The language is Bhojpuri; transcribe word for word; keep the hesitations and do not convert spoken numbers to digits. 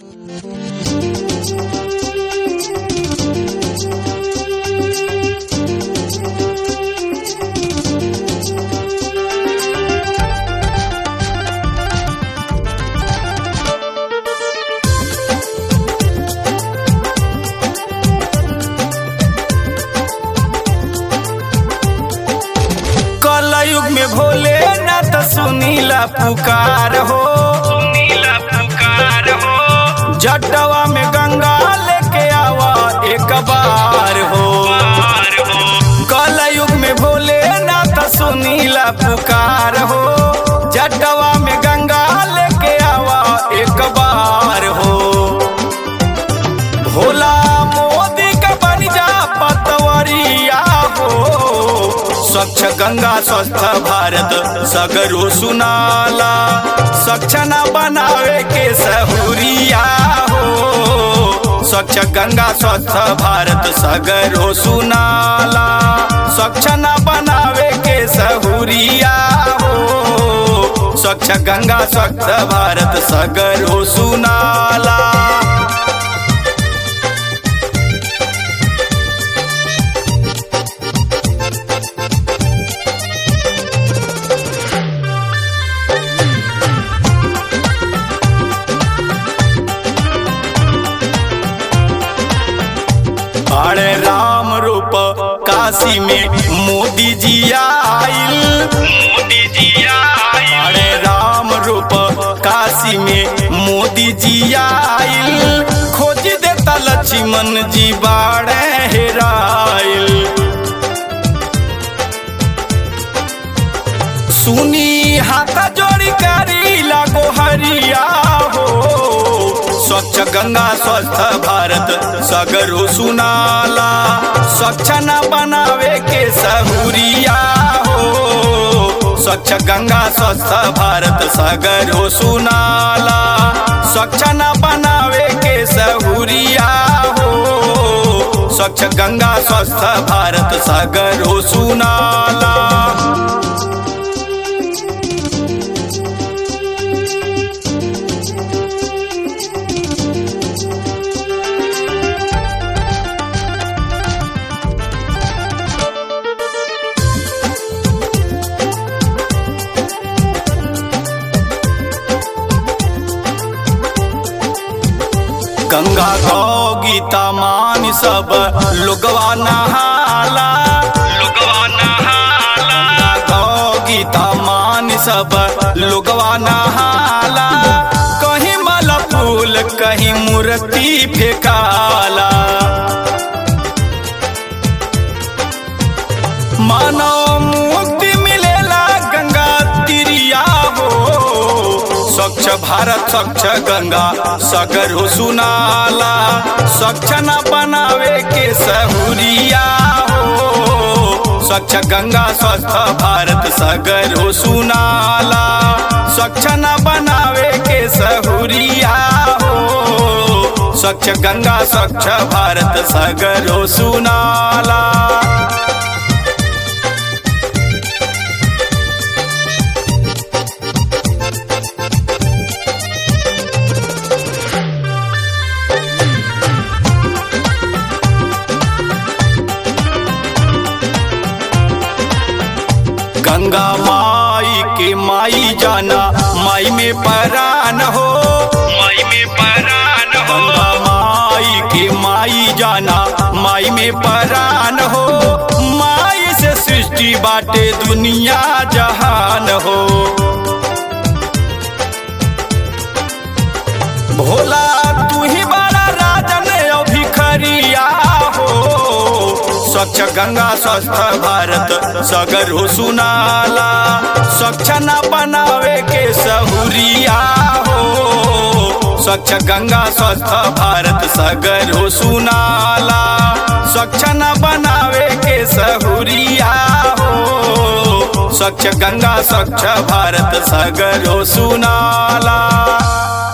कलयुग में भोले नाथ सुनीला पुकार हो, सुनीला पुकार हो। जटवा में गंगा लेके आवा एक बार हो। कलयुग में भोले नाथ सुनीला पुकार हो। जटवा में गंगा लेके आवा एक बार हो। भोला मोदी का बन जा पतवरिया हो। स्वच्छ गंगा स्वस्थ भारत सगरो सुनाला। स्वच्छ न बनावे के सहूरिया हो। स्वच्छ गंगा स्वस्थ भारत सगरो सुनाला। स्वच्छ न बनावे के सहूरिया हो। स्वच्छ गंगा स्वच्छ भारत सगरो सुनाला। अरे राम रूप काशी में मोदी जी आइल, मोदी जी आइल। अरे राम रूप काशी में मोदी जी आइल। खोज देता लक्ष्मण जी बाड़े हेराइल। सुनी हाथ जोड़ी करी लागो हरिया हो। स्वच्छ गंगा स्वस्थ भारत सगरो सुनाला। स्वच्छ न बनावे के सहूरिया हो। स्वच्छ गंगा स्वस्थ भारत सगरो सुनाला। स्वच्छ न बनावे के सहूरिया हो। स्वच्छ गंगा स्वस्थ भारत सगरो सुनाला। गंगा गौ गीता मान सब लोगवा नहाला, लोगवा नहाला। गंगा गौ गीता मान सब लोगवा नहाला। कहीं माला फूल कहीं मूर्ति फेंकाला। मानव मुक्ति मिलेला गंगा तिरिया हो। स्वच्छ भारत स्वच्छ गंगा सगरो सुनाला। स्वच्छ न बनावे के सहूरिया हो। स्वच्छ गंगा स्वस्थ भारत सगरो सुनाला। स्वच्छ न बनावे के सहूरिया हो। स्वच्छ गंगा स्वच्छ भारत सगरो सुनाला। गंगा माई के माई जाना माई में परान हो, माई में परान हो। गंगा माई के माई जाना माई में परान हो। माई से सृष्टि बाटे दुनिया जहान हो। भोला तू ही बड़ा राजन भिखरिया हो। स्वच्छ गंगा स्वस्थ भारत सगरो सुनाला। स्वच्छ न बनावे के सहूरिया हो। स्वच्छ गंगा स्वस्थ भारत सगरो सुनाला। स्वच्छ न बनावे के सहूरिया हो। स्वच्छ गंगा स्वच्छ भारत सगरो सुनाला।